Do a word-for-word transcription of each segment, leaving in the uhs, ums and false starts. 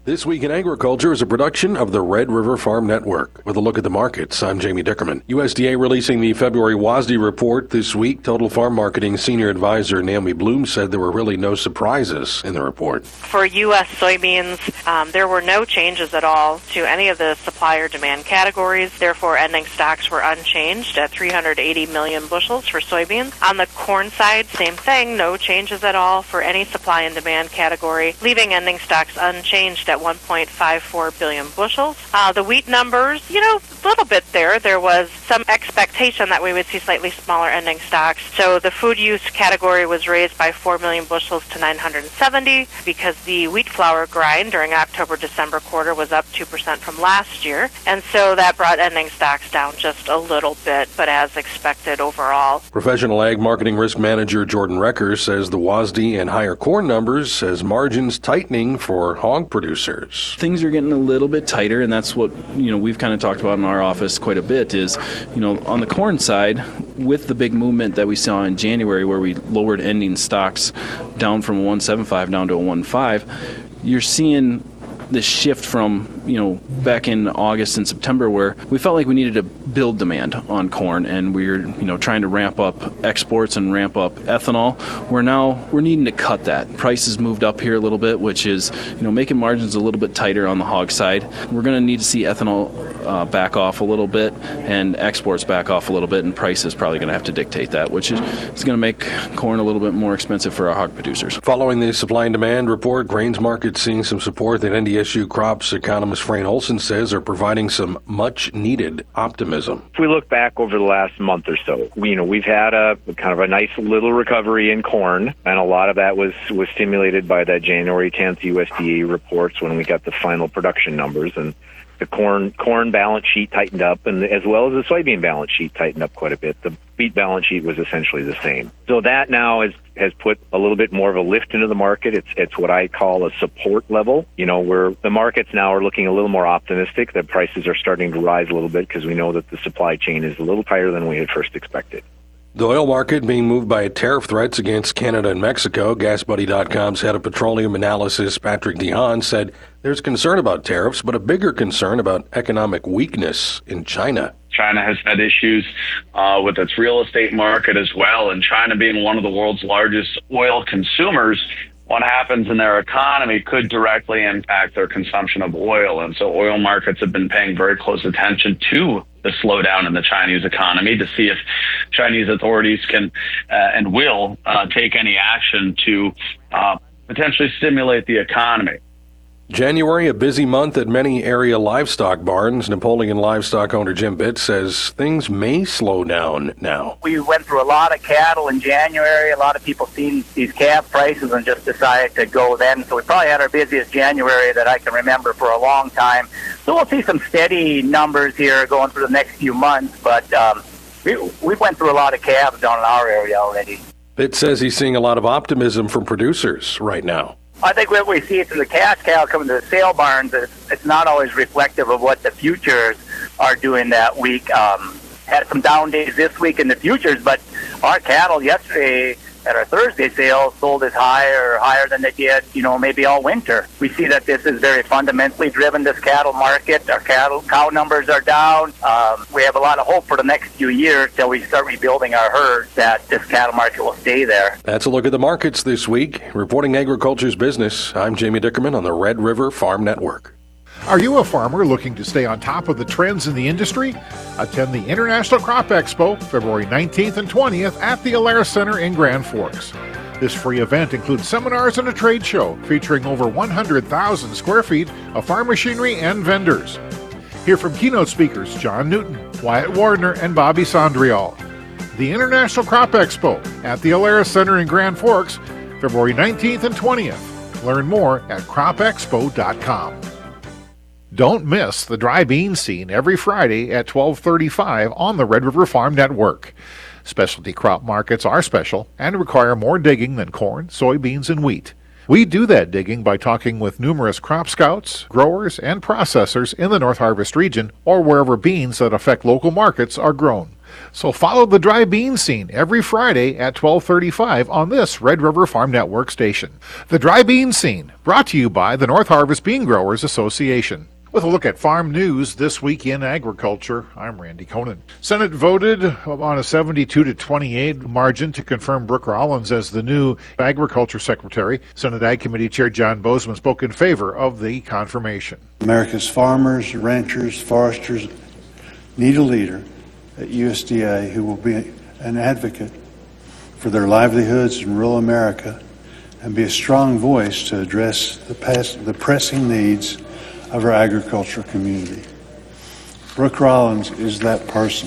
This Week in Agriculture is a production of the Red River Farm Network. With a look at the markets, I'm Jamie Dickerman. U S D A releasing the February WASDE report this week. Total Farm Marketing Senior Advisor Naomi Bloom said there were really no surprises in the report. For U S soybeans, um, there were no changes at all to any of the supplier demand categories. Therefore, ending stocks were unchanged at three hundred eighty million bushels for soybeans. On the corn side, same thing, no changes at all for any supply and demand category, leaving ending stocks unchanged at one point five four billion bushels. Uh, the wheat numbers, you know, a little bit there. There was some expectation that we would see slightly smaller ending stocks. So the food use category was raised by four million bushels to nine hundred seventy because the wheat flour grind during October-December quarter was up two percent from last year. And so that brought ending stocks down just a little bit, but as expected overall. Professional Ag Marketing Risk Manager Jordan Recker says the WASDE and higher corn numbers as margins tightening for hog producers. Things are getting a little bit tighter, and that's what, you know, we've kind of talked about in our office quite a bit is, you know, on the corn side, with the big movement that we saw in January where we lowered ending stocks down from a one seventy-five down to a one five, you're seeing this shift from, you know, back in August and September where we felt like we needed to build demand on corn and we were, you know, trying to ramp up exports and ramp up ethanol. We're now, we're needing to cut that. Prices moved up here a little bit, which is, you know, making margins a little bit tighter on the hog side. We're going to need to see ethanol uh, back off a little bit and exports back off a little bit, and price is probably going to have to dictate that, which is, is going to make corn a little bit more expensive for our hog producers. Following the supply and demand report, grains market seeing some support that N D S U crops economist Frayne Olson says are providing some much-needed optimism. If we look back over the last month or so, we, you know, we've had a kind of a nice little recovery in corn, and a lot of that was, was stimulated by that January tenth U S D A reports when we got the final production numbers, and the corn corn balance sheet tightened up, and as well as the soybean balance sheet tightened up quite a bit. The wheat balance sheet was essentially the same. So that now has has put a little bit more of a lift into the market. It's it's what I call a support level, you know, where the markets now are looking a little more optimistic that prices are starting to rise a little bit because we know that the supply chain is a little tighter than we had first expected. The oil market being moved by tariff threats against Canada and Mexico. Gas Buddy dot com's head of petroleum analysis, Patrick DeHaan, said there's concern about tariffs, but a bigger concern about economic weakness in China. China has had issues uh, with its real estate market as well, and China being one of the world's largest oil consumers, what happens in their economy could directly impact their consumption of oil. And so oil markets have been paying very close attention to the slowdown in the Chinese economy to see if Chinese authorities can uh, and will uh, take any action to uh, potentially stimulate the economy. January, a busy month at many area livestock barns. Napoleon livestock owner Jim Bitts says things may slow down now. We went through a lot of cattle in January. A lot of people seen these calf prices and just decided to go then. So we probably had our busiest January that I can remember for a long time. So we'll see some steady numbers here going through the next few months. But um, we, we went through a lot of calves down in our area already. Bitts says he's seeing a lot of optimism from producers right now. I think what we see from the cash cow coming to the sale barns, it's, it's not always reflective of what the futures are doing that week. Um, had some down days this week in the futures, but our cattle yesterday at our Thursday sale sold as high or higher than they did, you know, maybe all winter. We see that this is very fundamentally driven, this cattle market. Our cattle cow numbers are down. Um, we have a lot of hope for the next few years till we start rebuilding our herds that this cattle market will stay there. That's a look at the markets this week. Reporting Agriculture's Business, I'm Jamie Dickerman on the Red River Farm Network. Are you a farmer looking to stay on top of the trends in the industry? Attend the International Crop Expo February nineteenth and twentieth at the Alaris Center in Grand Forks. This free event includes seminars and a trade show featuring over one hundred thousand square feet of farm machinery and vendors. Hear from keynote speakers John Newton, Wyatt Wardner, and Bobby Sondrial. The International Crop Expo at the Alaris Center in Grand Forks, February nineteenth and twentieth. Learn more at crop expo dot com. Don't miss the dry bean scene every Friday at twelve thirty-five on the Red River Farm Network. Specialty crop markets are special and require more digging than corn, soybeans, and wheat. We do that digging by talking with numerous crop scouts, growers, and processors in the North Harvest region or wherever beans that affect local markets are grown. So follow the dry bean scene every Friday at twelve thirty-five on this Red River Farm Network station. The Dry Bean Scene, brought to you by the North Harvest Bean Growers Association. With a look at farm news this week in agriculture, I'm Randy Conan. Senate voted on a seventy-two to twenty-eight margin to confirm Brooke Rollins as the new Agriculture Secretary. Senate Ag Committee Chair John Bozeman spoke in favor of the confirmation. America's farmers, ranchers, foresters need a leader at U S D A who will be an advocate for their livelihoods in rural America and be a strong voice to address the, past, the pressing needs of our agricultural community. Brooke Rollins is that person.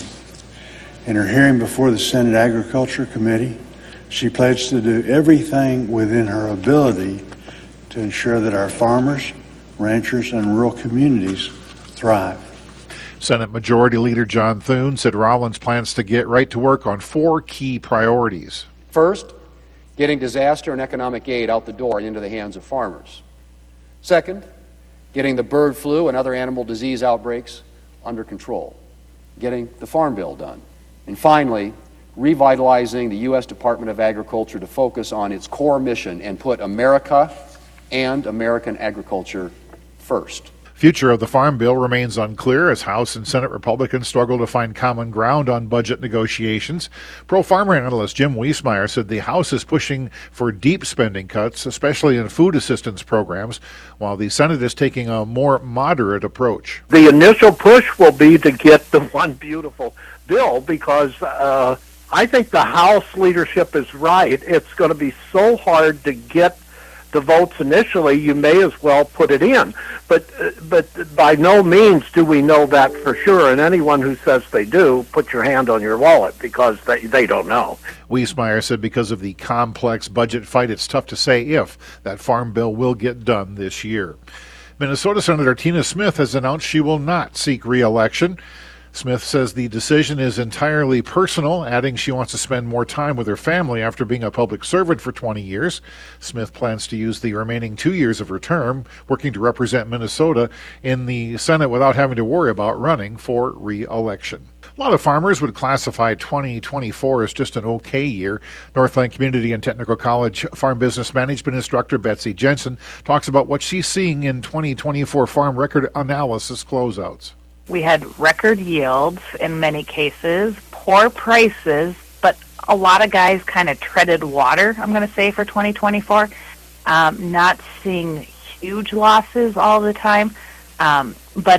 In her hearing before the Senate Agriculture Committee, she pledged to do everything within her ability to ensure that our farmers, ranchers, and rural communities thrive. Senate Majority Leader John Thune said Rollins plans to get right to work on four key priorities. First, getting disaster and economic aid out the door and into the hands of farmers. Second, getting the bird flu and other animal disease outbreaks under control. Getting the Farm Bill done. And finally, revitalizing the U S Department of Agriculture to focus on its core mission and put America and American agriculture first. Future of the Farm Bill remains unclear as House and Senate Republicans struggle to find common ground on budget negotiations. Pro-farmer analyst Jim Wiesmeyer said the House is pushing for deep spending cuts, especially in food assistance programs, while the Senate is taking a more moderate approach. The initial push will be to get the one beautiful bill because uh, I think the House leadership is right. It's going to be so hard to get the votes initially, you may as well put it in. But uh, but by no means do we know that for sure. And anyone who says they do, put your hand on your wallet because they, they don't know. Wiesmeyer said because of the complex budget fight, it's tough to say if that farm bill will get done this year. Minnesota Senator Tina Smith has announced she will not seek re-election. Smith says the decision is entirely personal, adding she wants to spend more time with her family after being a public servant for twenty years. Smith plans to use the remaining two years of her term working to represent Minnesota in the Senate without having to worry about running for re-election. A lot of farmers would classify twenty twenty-four as just an okay year. Northland Community and Technical College Farm Business Management instructor Betsy Jensen talks about what she's seeing in twenty twenty-four farm record analysis closeouts. We had record yields in many cases, poor prices, but a lot of guys kind of treaded water, I'm going to say, for twenty twenty-four. Um, not seeing huge losses all the time. Um, but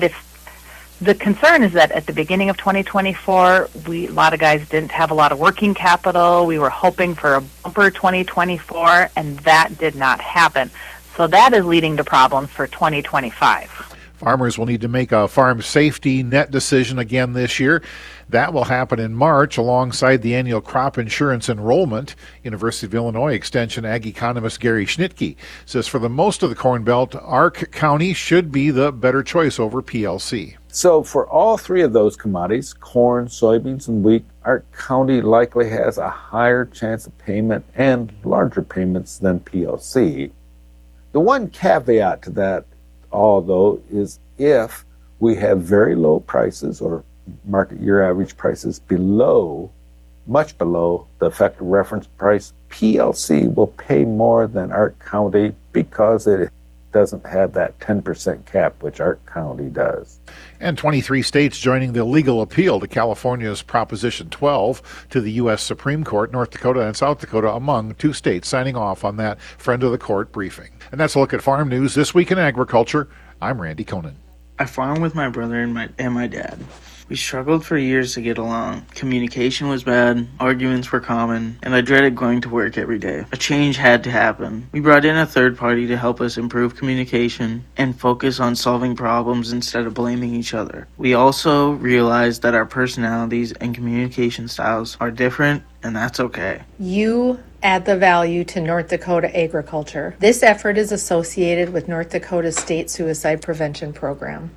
if the concern is that at the beginning of twenty twenty-four, we a lot of guys didn't have a lot of working capital. We were hoping for a bumper twenty twenty-four, and that did not happen. So that is leading to problems for twenty twenty-five. Farmers will need to make a farm safety net decision again this year. That will happen in March alongside the annual crop insurance enrollment. University of Illinois Extension Ag economist Gary Schnitke says for the most of the Corn Belt, Ark County should be the better choice over P L C. So for all three of those commodities, corn, soybeans, and wheat, Ark County likely has a higher chance of payment and larger payments than P L C. The one caveat to that all, though, is if we have very low prices or market year average prices below, much below the effective reference price, P L C will pay more than Ark County because it doesn't have that ten percent cap, which Ark County does. And twenty-three states joining the legal appeal to California's Proposition twelve to the U S Supreme Court, North Dakota and South Dakota among two states signing off on that friend of the court briefing. And that's a look at farm news this week in agriculture. I'm Randy Conan. I farm with my brother and my and my dad. We struggled for years to get along. Communication was bad, arguments were common, and I dreaded going to work every day. A change had to happen. We brought in a third party to help us improve communication and focus on solving problems instead of blaming each other. We also realized that our personalities and communication styles are different, and that's okay. You add the value to North Dakota agriculture. This effort is associated with North Dakota State Suicide Prevention Program.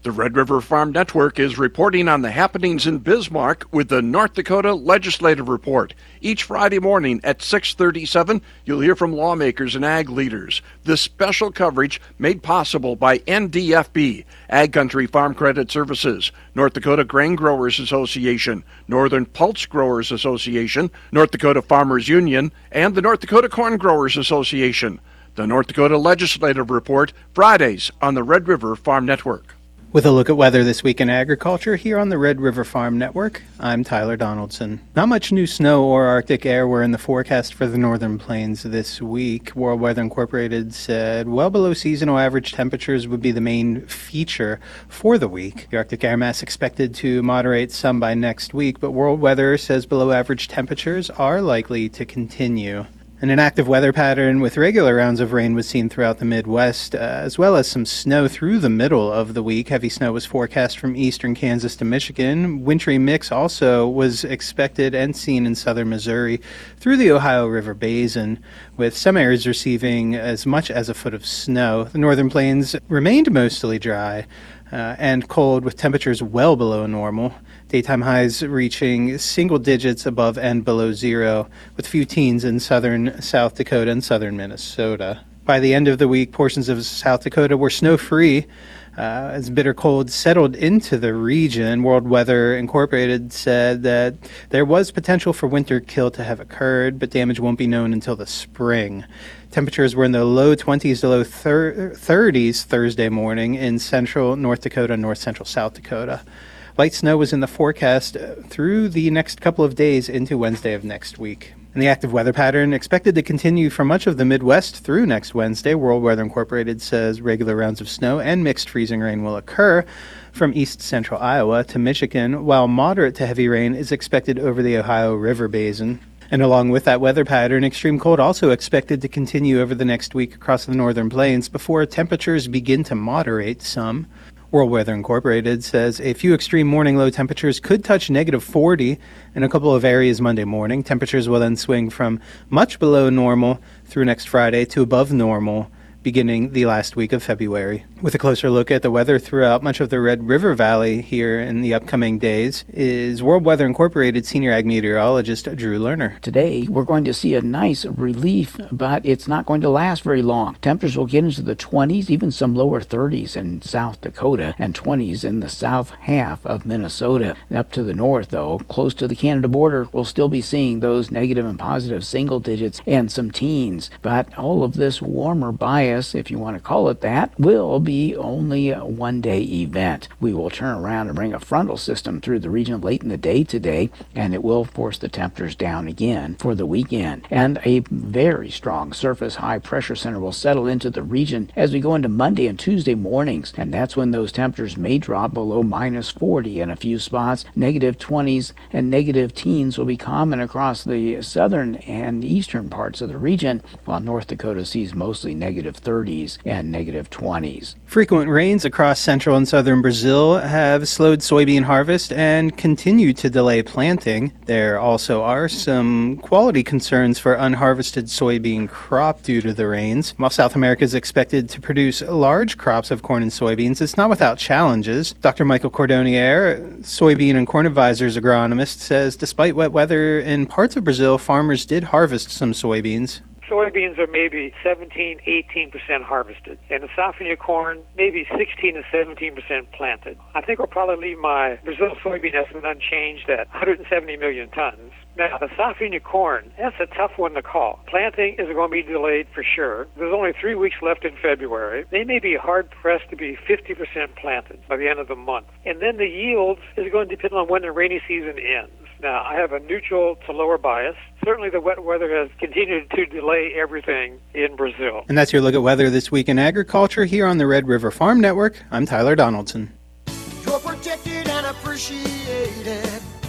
The Red River Farm Network is reporting on the happenings in Bismarck with the North Dakota Legislative Report. Each Friday morning at six thirty-seven, you'll hear from lawmakers and ag leaders. This special coverage made possible by N D F B, Ag Country Farm Credit Services, North Dakota Grain Growers Association, Northern Pulse Growers Association, North Dakota Farmers Union, and the North Dakota Corn Growers Association. The North Dakota Legislative Report, Fridays on the Red River Farm Network. With a look at weather this week in agriculture here on the Red River Farm Network, I'm Tyler Donaldson. Not much new snow or Arctic air were in the forecast for the northern plains this week. World Weather Incorporated said well below seasonal average temperatures would be the main feature for the week. The Arctic air mass expected to moderate some by next week, but World Weather says below average temperatures are likely to continue. And an active weather pattern with regular rounds of rain was seen throughout the Midwest, uh, as well as some snow through the middle of the week. Heavy snow was forecast from eastern Kansas to Michigan. Wintry mix also was expected and seen in southern Missouri through the Ohio River Basin, with some areas receiving as much as a foot of snow. The northern plains remained mostly dry uh, and cold, with temperatures well below normal. Daytime highs reaching single digits above and below zero, with few teens in southern South Dakota and southern Minnesota. By the end of the week, portions of South Dakota were snow-free uh, as bitter cold settled into the region. World Weather Incorporated said that there was potential for winter kill to have occurred, but damage won't be known until the spring. Temperatures were in the low twenties to low thirties Thursday morning in central North Dakota and north central South Dakota. Light snow was in the forecast through the next couple of days into Wednesday of next week. And the active weather pattern expected to continue for much of the Midwest through next Wednesday. World Weather Incorporated says regular rounds of snow and mixed freezing rain will occur from east central Iowa to Michigan, while moderate to heavy rain is expected over the Ohio River Basin. And along with that weather pattern, extreme cold also expected to continue over the next week across the northern plains before temperatures begin to moderate some. World Weather Incorporated says a few extreme morning low temperatures could touch negative forty in a couple of areas Monday morning. Temperatures will then swing from much below normal through next Friday to above normal beginning the last week of February. With a closer look at the weather throughout much of the Red River Valley here in the upcoming days is World Weather Incorporated Senior Ag Meteorologist Drew Lerner. Today, we're going to see a nice relief, but it's not going to last very long. Temperatures will get into the twenties, even some lower thirties in South Dakota, and twenties in the south half of Minnesota. Up to the north, though, close to the Canada border, we'll still be seeing those negative and positive single digits and some teens. But all of this warmer bias, if you want to call it that, will be only a one-day event. We will turn around and bring a frontal system through the region late in the day today, and it will force the temperatures down again for the weekend. And a very strong surface high-pressure center will settle into the region as we go into Monday and Tuesday mornings, and that's when those temperatures may drop below minus forty in a few spots. Negative twenties and negative teens will be common across the southern and eastern parts of the region, while North Dakota sees mostly negative thirties and negative twenties. Frequent rains across central and southern Brazil have slowed soybean harvest and continue to delay planting. There also are some quality concerns for unharvested soybean crop due to the rains. While South America is expected to produce large crops of corn and soybeans, it's not without challenges. Doctor Michael Cordonier, soybean and corn advisors agronomist, says despite wet weather in parts of Brazil, farmers did harvest some soybeans. Soybeans are maybe seventeen, eighteen percent harvested, and the safrinha corn maybe sixteen to seventeen percent planted. I think we'll probably leave my Brazil soybean estimate unchanged at one hundred seventy million tons. Now, the safrinha corn, that's a tough one to call. Planting is going to be delayed for sure. There's only three weeks left in February. They may be hard-pressed to be fifty percent planted by the end of the month. And then the yields is going to depend on when the rainy season ends. Now, I have a neutral to lower bias. Certainly the wet weather has continued to delay everything in Brazil. And that's your look at weather this week in agriculture here on the Red River Farm Network. I'm Tyler Donaldson. You're protected and appreciated.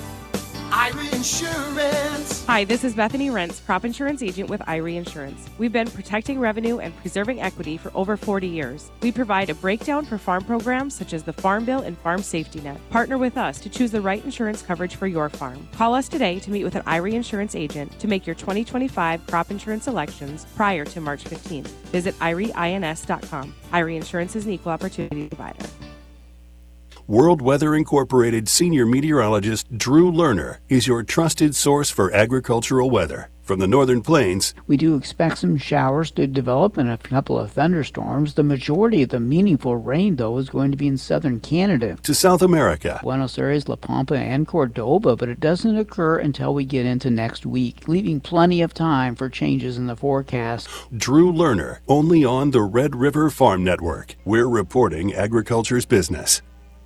I R E Insurance. Hi, this is Bethany Rentz, crop insurance agent with I R E Insurance. We've been protecting revenue and preserving equity for over forty years. We provide a breakdown for farm programs such as the Farm Bill and Farm Safety Net. Partner with us to choose the right insurance coverage for your farm. Call us today to meet with an I R E Insurance agent to make your twenty twenty-five crop insurance selections prior to March fifteenth. Visit I R E ins dot com. I R E Insurance is an equal opportunity provider. World Weather Incorporated Senior Meteorologist Drew Lerner is your trusted source for agricultural weather. From the Northern Plains, we do expect some showers to develop and a couple of thunderstorms. The majority of the meaningful rain, though, is going to be in southern Canada. To South America, Buenos Aires, La Pampa, and Cordoba, but it doesn't occur until we get into next week, leaving plenty of time for changes in the forecast. Drew Lerner, only on the Red River Farm Network. We're reporting agriculture's business.